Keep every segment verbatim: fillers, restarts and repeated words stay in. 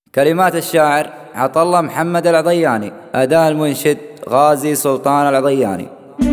كلمات الشاعر عطلة محمد العضياني، أداء المنشد غازي سلطان العضياني.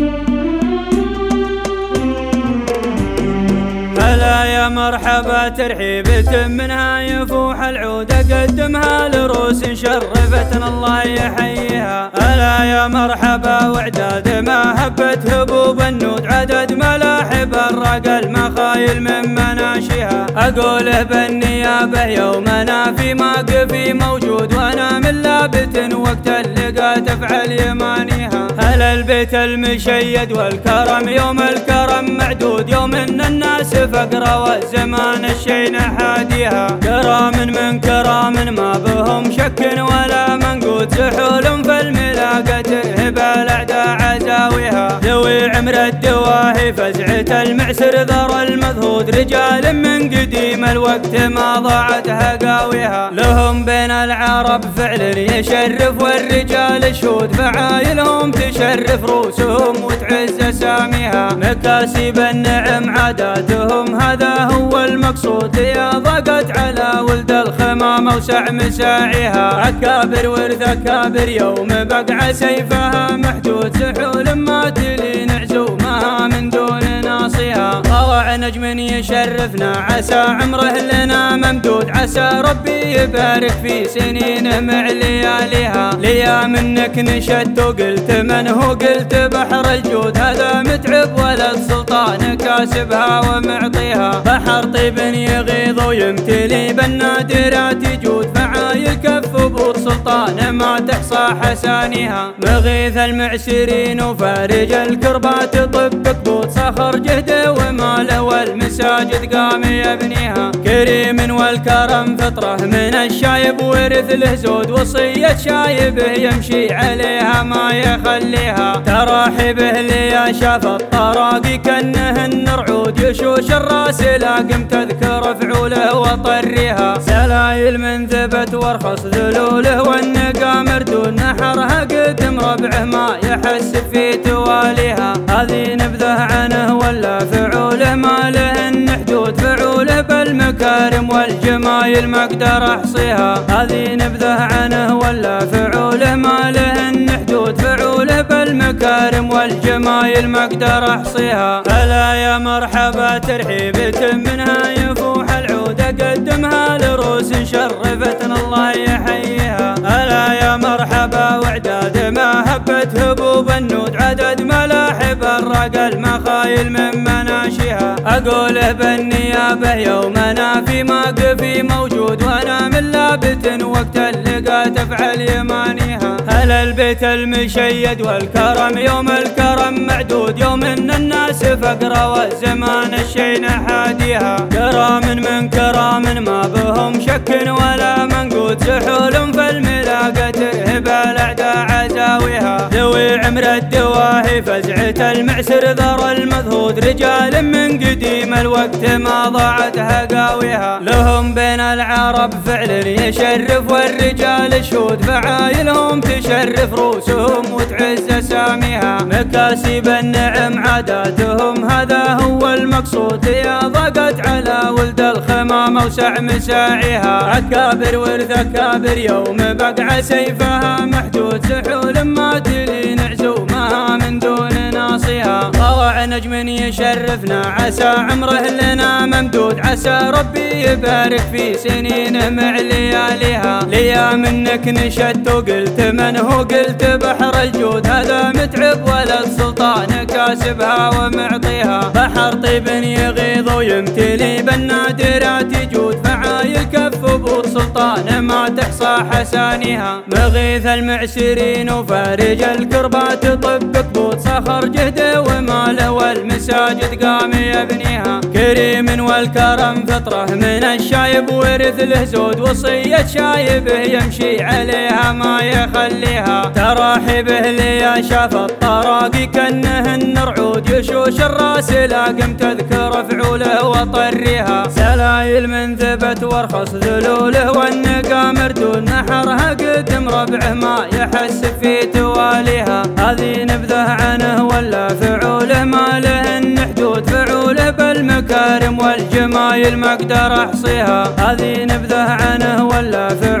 هلا يا مرحبا ترحيبة منها يفوح العود أقدمها لروس شرفتنا الله يحييها. هلا يا مرحبا وعداد ما هبت هبوب النود عدد ملاحب الرقى المخايل من مناشها. أقوله بالنيابة يومنا في موقفي موجود وأنا من لابت وقت اللقاء تفعل يمانيها. هلا البيت المشيد والكرم يوم الكرم معدود يوم إن الناس فقرة والزمان الشين حاديها. كرام من كرام ما بهم شك ولا منقود سحول في الملاقة ترهب الأعداء عزاويها. ذوي عمر الدواهي فزعة المعسر ذر المذهود رجال من قديم الوقت ما ضاعتها قاويها. لهم بين العرب فعل يشرف والرجال شهود فعايلهم تشرف روسهم وتعز اساميها. مكاسب النعم عاداتهم هذا هو المقصود يا ضاقت على ولد الخمام وسع مساعيها. أكابر ورث أكابر يوم بقع سيفها محدود سحول ما تلين عزومها من دون ناصيها. طلع نجم يشرفنا عسى عمره لنا ممدود عسى ربي يبارك في سنينه مع لياليها. ليا منك نشدت وقلت من هو قلت بحر الجود هذا متعب ولد سلطان كاسبها ومعطيها. بحر طيب يغيظ ويمتلي بالنادرات جود فعايل كف بور سلطان ما تحصى حسانيها. مغيث المعسرين وفارج الكربات طب كبوت صخر جهده وماله والمساجد قام يبنيها. كريم والكرم فطره من الشايب ورث له زود وصية شايبه يمشي عليها ما يخليها. تراحبه لي شاف الطراقي كأنهن رعود يشوش الراس لاقم تذكر فعوله وطريها. سلايل من ثبت وارخص ذلوله والنقا مردود نحرها قدم ربعه ما يحس في تواليها. هذه نبذه عنه ولا فعوله ما لهن حدود فعوله بالمكارم والجمايل ما اقدر احصيها. هذه نبذه عنه ولا فعوله ما لهن حدود فعوله بالمكارم والجمايل ما اقدر احصيها. هلا يا مرحبا ترحيبة منها يفوح العود اقدمها لروس شرفتنا الله يحييها. هلا يا مرحبا وعداد ما هبت هبوب النود عدد ملاحب الرقى المخايل من مناشها. أقوله بالنيابة يومنا في موقفي موجود وأنا من لابت وقت اللقاء تفعل يمانيها. هلا البيت المشيد والكرم يوم الكرم معدود يوم إن الناس فقرة والزمان الشين حاديها. كرام من كرام ما بهم شك ولا منقود سحول في الملاقة ترهب الأعداء عزاويها. ذوي عمر الدواهي فزعة المعسر ذر المذهود رجال من قديم الوقت ما ضاعتها قاويها. لهم بين العرب فعل يشرف والرجال شهود فعايلهم تشرف روسهم وتعز اساميها. مكاسب النعم عاداتهم هذا هو المقصود يا ضاقت على ولد الخمام وسع مساعيها. أكابر ورث أكابر يوم بقع سيفها محدود سحول ما تلين عزومها من دون ناصيها. طلع نجم يشرفنا عسى عمره لنا ممدود عسى ربي يبارك في سنينه مع لياليها. ليا منك نشدت وقلت من هو قلت بحر الجود هذا متعب ولد سلطان كاسبها ومعطيها. بحر طيب يغيظ ويمتلي بالنادرات جود فعايل كف بور سلطان ما تحصى حسانيها. مغيث المعسرين وفارج الكربات طب كبوت صخر جهده وماله والمساجد قام يبنيها. كريم والكرم فطره من الشايب ورث له زود وصية شايبه يمشي عليها ما يخليها. تراحبه لي شاف الطراقي كأنهن رعود يشوش الراس لاقم تذكر فعوله وطريها. سلايل من ثبت وارخص ذلوله والنقا مردود نحرها قدم ربعه ما يحس في تواليها. هذه نبذه عنه ولا فعوله ما لهن حدود فعوله بالمكارم والجمايل ما اقدر احصيها. هذه نبذه عنه ولا فعوله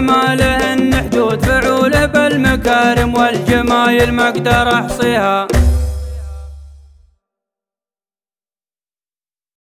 جمالهن حدود فعول بالمكارم والجمايل ما اقدر احصيها.